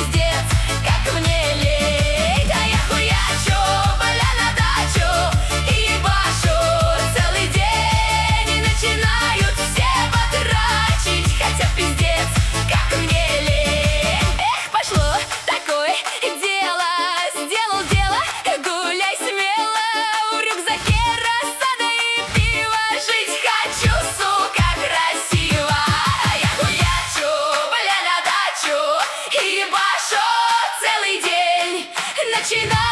пиздец, как мне лень. А я хуячу, бля, на дачу и ебашу целый день. И начинают все потрачить, хотя пиздец, как мне лень. Эх, пошло такое дело, сделал дело, гуляй смело. В рюкзаке рассада и пиво, жить хочу, сука, красиво. А я хуячу, бля, на дачу и ебашу целый день. Начинаю